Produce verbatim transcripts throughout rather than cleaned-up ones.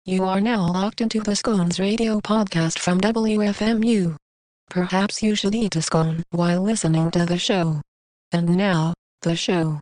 You are now locked into the Scones Radio podcast from W F M U. Perhaps you should eat a scone while listening to the show. And now, the show.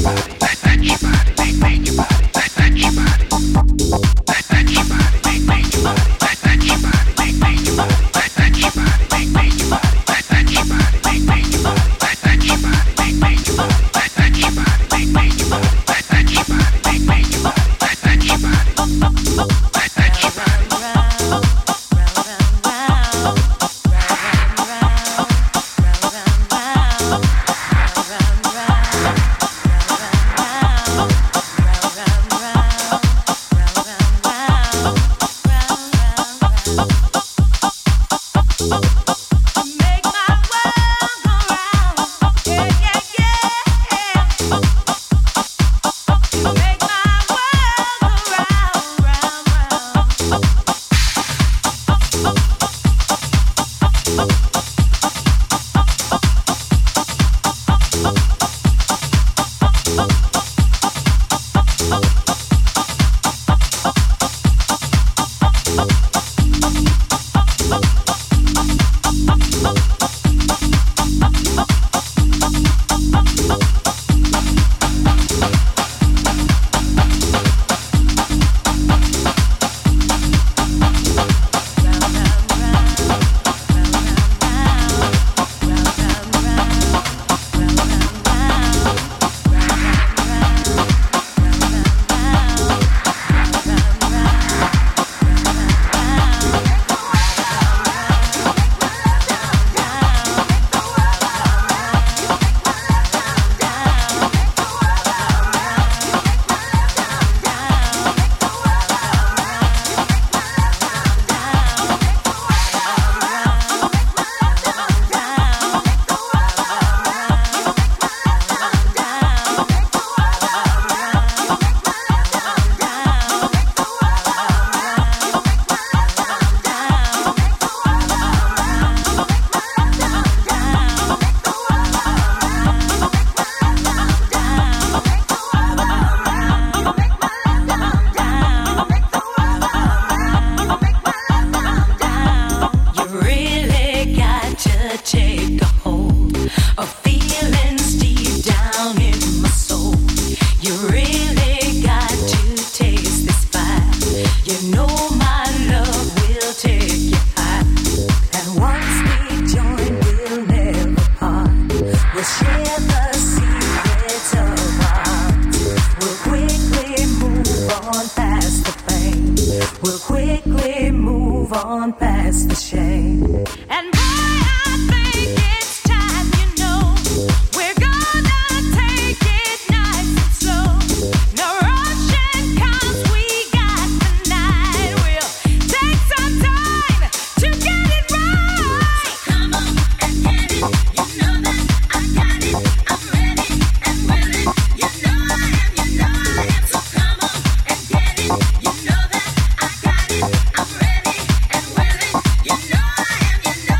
You know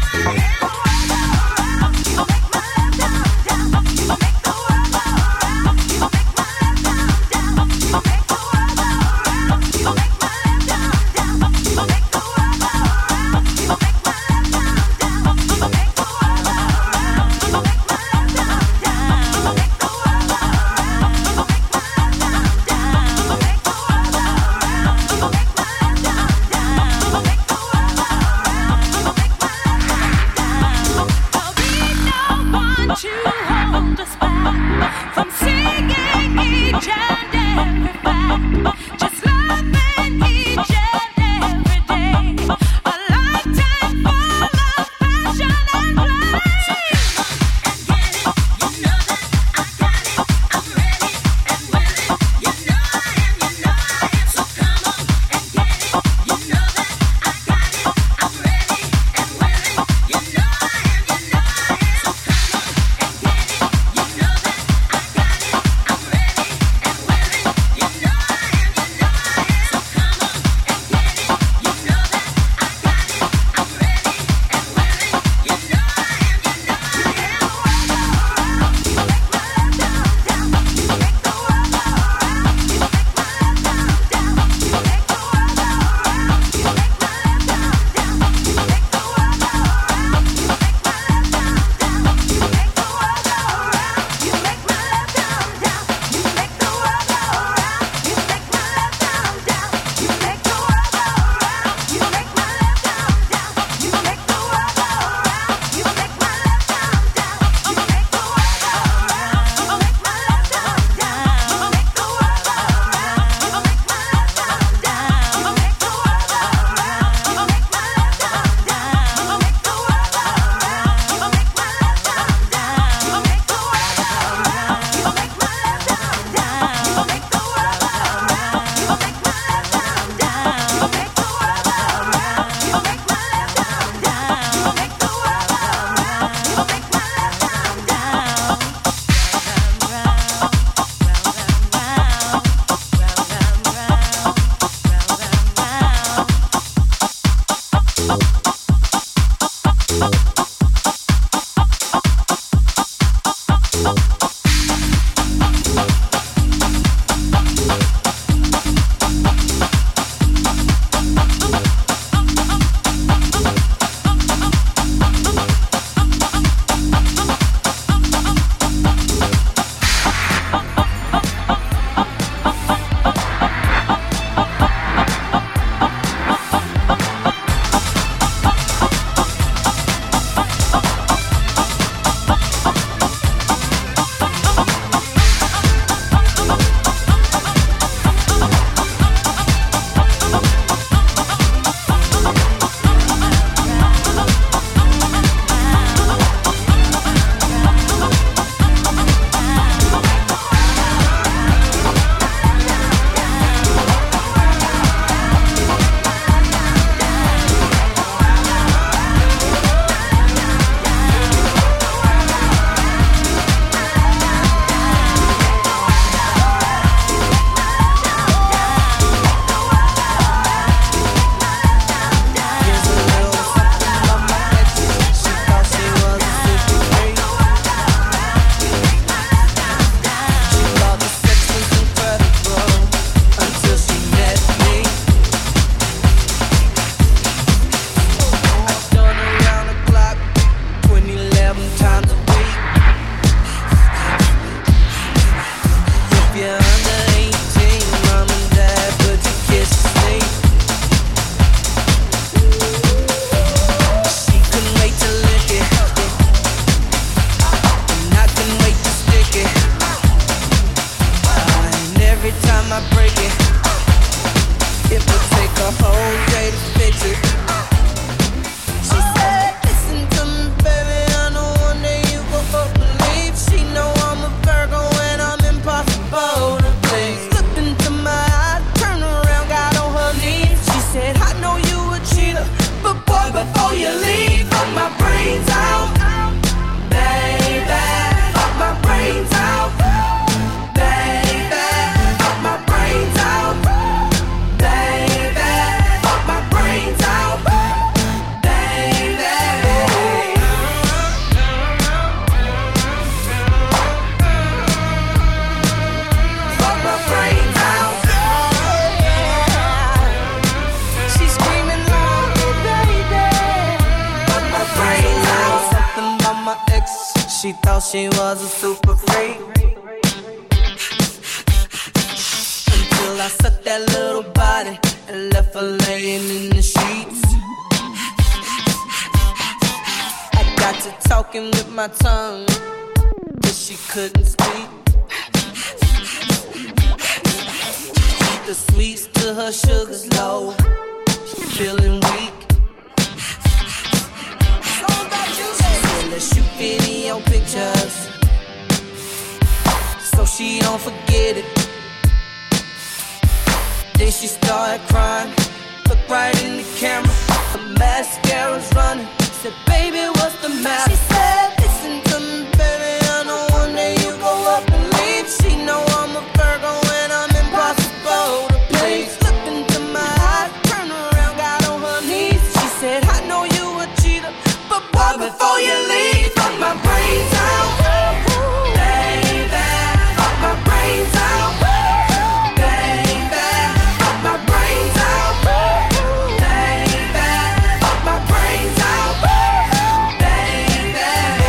might break it. It would take a whole day to fix it. She said, listen to me, baby, I know one day you gon' fuck believe. She know I'm a Virgo and I'm impossible to please. Looked into my eyes, turned around, got on her knees. She said, I know you a cheater, but boy, before you leave, fuck my brains out, baby. Fuck my brains out, baby. Fuck my brains out, baby. Fuck my brains out, baby. Fuck my brains out. She's screaming loudly, baby. Fuck my brains out. Something about my ex, she thought she was a super freak. Until I sucked that little body and left her laying in the sheets. I got to talking with my tongue, but she couldn't speak. The sweets to her sugar's low, she feeling weak. She said, let's shoot video pictures so she don't forget it. Then she started crying, looked right in the camera. Her mascara's running, said, baby, what's the matter? She said, listen to me, baby, I know one day you go up and leave. She know I'm a Virgo and I'm impossible to please. Looked into my eyes, turned around, got on her knees. She said, I know you a cheater, but boy, before you leave, fuck my brains out, baby. Fuck my brains out, baby. Fuck my brains out, baby. Fuck my brains out, baby.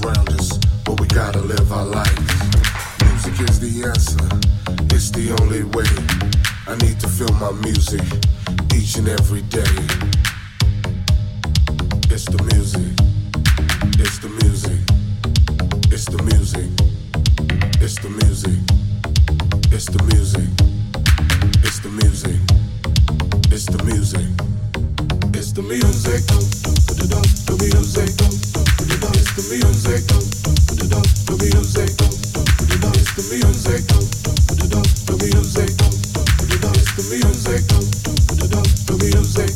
around us, but we gotta live our life. Music is the answer, it's the only way. I need to feel my music each and every day. It's the music, it's the music, it's the music, it's the music, it's the music, it's the music, it's the music, it's the music, the music, the music, it's the music, the music, the music, it's the music, the music, the music.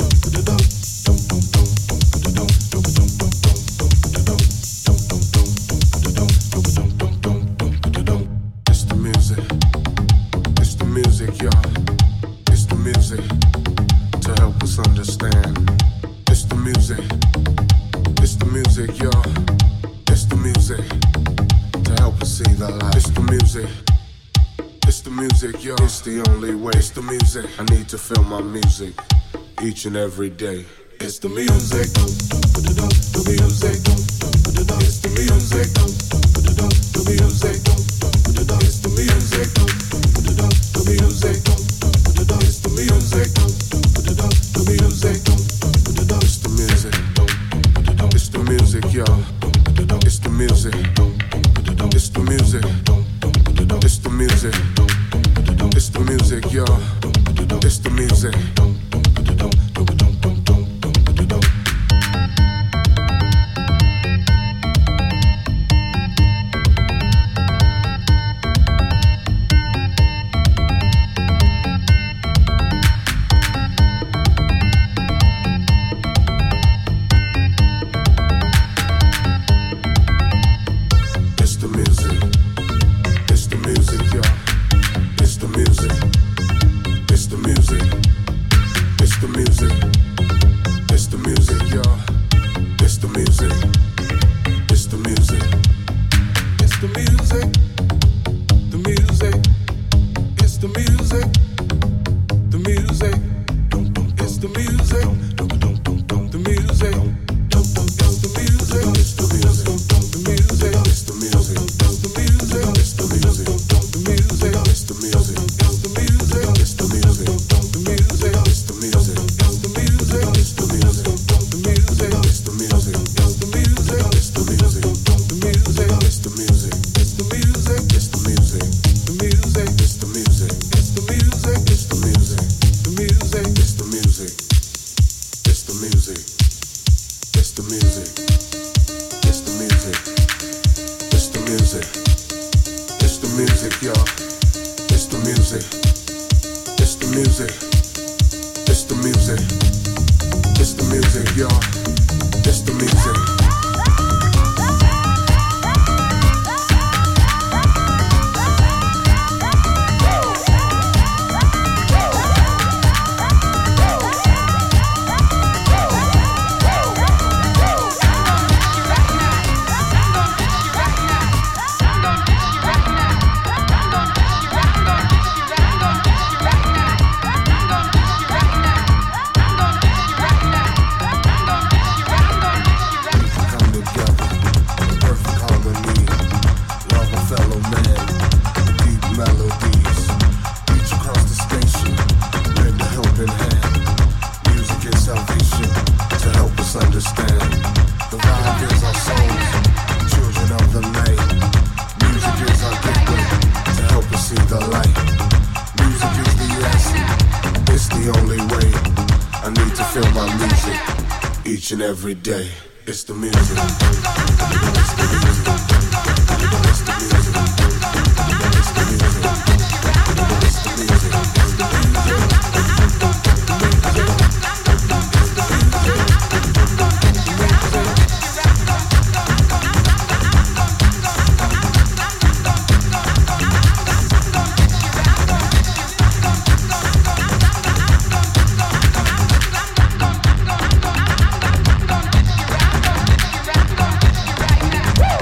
It's the only way. It's the music. I need to feel my music each and every day. It's the music. The music. It's the music. The music. It's the music. The music. The music. It's the music. The music. It's the music. It's the music, y'all. It's the music. It's the music. It's the music. It's the music, y'all. It's the music. Every day, it's the music. It's the music. It's the music. It's the music. It's the music. It's the music. Woo!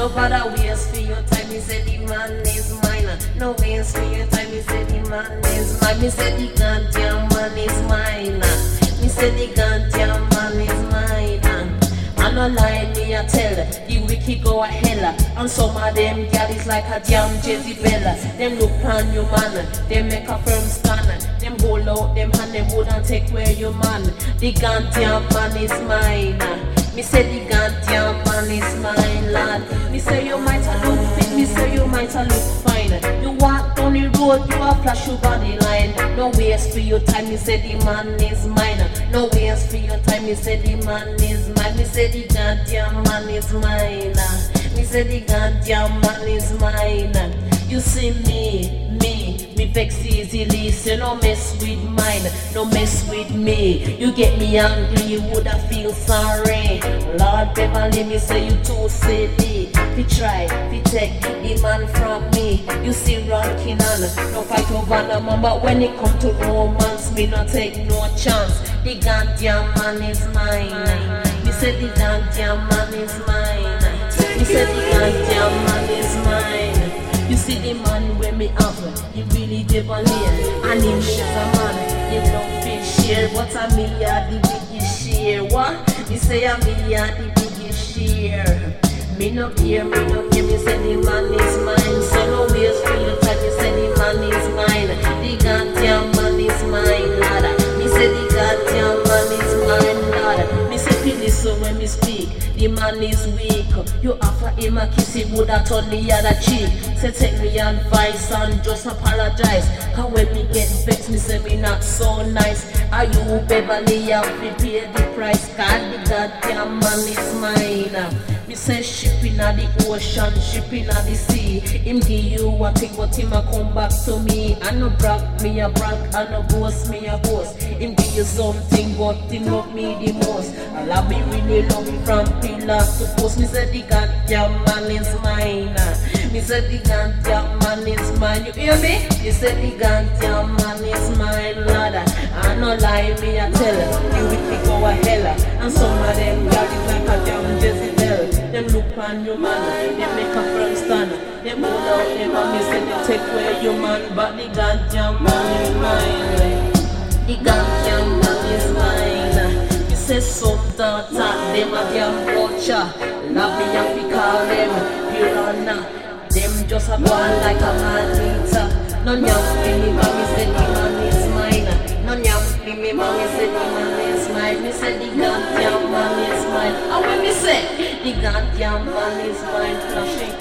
No bother waste for your time, me say the man is mine. No waste for your time, me say the man is mine. Me say the goddamn man is mine. Me say the goddamn man is mine. I no lie, me I tell the wicked go a hell. And some of them gal is like a damn Jezebel. Them look on you man, they make a firm stand. Them hold out them hand, them wouldn't take away your man. The goddamn man is mine. Me say the goddamn man is mine, lad. Me say you might a look fit, me say you might a look fine. You walk down the road, you a flash your body line. No waste for your time, me say the man is mine. No waste for your time, me say the man is mine. Me say the goddamn man is mine. Me say the goddamn man is mine. You see me, me, me vex easily, so no mess with mine, no mess with me. You get me angry, you woulda feel sorry. Lord Beverly, me say you too silly. Fi try, fi take the man from me. You see rocking on, no fight over no man, but when it come to romance, me no take no chance. The goddamn man is mine. Me say the goddamn man is mine. Me say the goddamn man is mine. You see the man when me have, he really debonair. And he means a man, he love fish share. But a me a the biggest share. What? Me say a me a the biggest share. Me no care, me no care, me say the man is mine. So no waste for your time, me say the man is mine. The goddamn man is mine, lad. Me say the goddamn man is mine, lad. Me say feel this so when me speak. The man is weak. You offer him a kiss, he woulda turn the other cheek. Say take me advice and just apologize. Cause when me get vexed, me say me not so nice. Are you Beverly, you have to pay the price. God, the goddamn man is mine. Me say shipping at the ocean, shipping at the sea. Him give you one thing, but him a come back to me. I no brag, me a brag, I no boast, me a boast. Him give you something, but him love me the most. I love me really love me from pillar to post. Me say the goddamn man is mine. Me say the goddamn man is mine. You hear me? Me say the goddamn man is mine, lad. I no lie, me a tell you. You wicked go a hell. And some of them got it like a damn Jezebel. Them look on your man, they make a firm stand. Them hold out them and me say they take away your man. But the goddamn man is mine. The goddamn man is mine. You say some don't talk them a damn culture. Love me and we call them piranha. Them just a go on like a man eater. None yam me man, me say the man is mine. None yam me man, me say the man is mine. Me say the goddamn man is mine. And when me say the goddamn man is mine, flashing.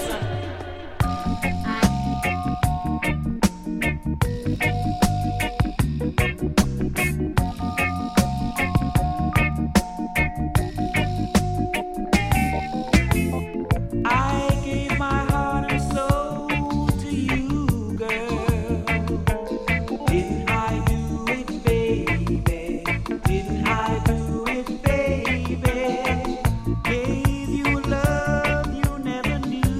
Gave you love you never knew.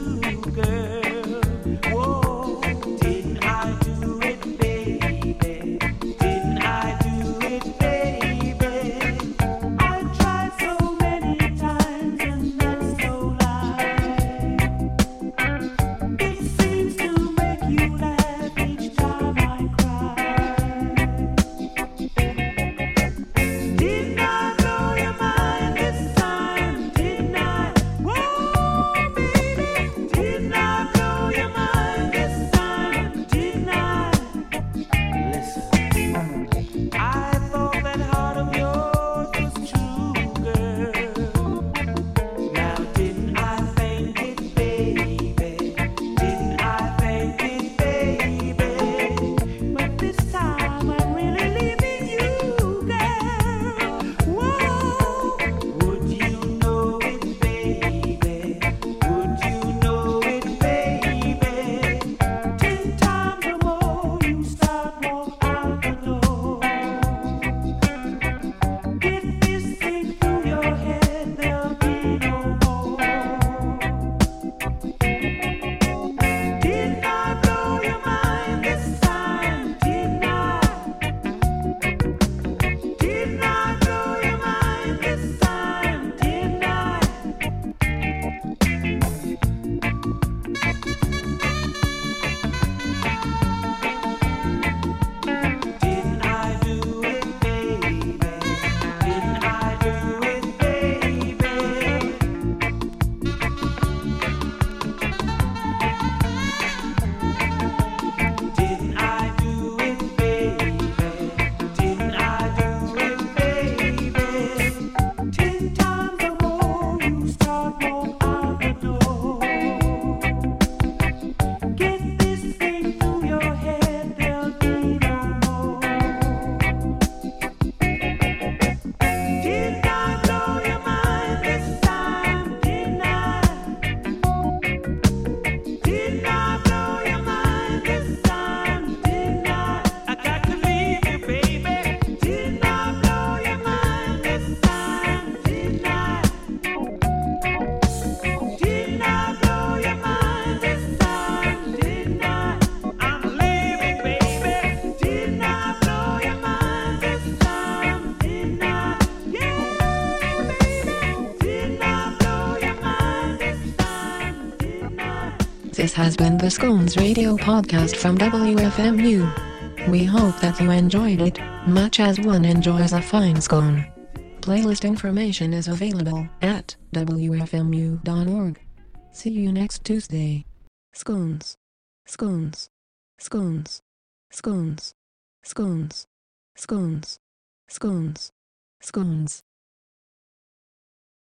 This has been the Scones Radio Podcast from W F M U. We hope that you enjoyed it, much as one enjoys a fine scone. Playlist information is available at W F M U dot org. See you next Tuesday. Scones. Scones. Scones. Scones. Scones. Scones. Scones. Scones.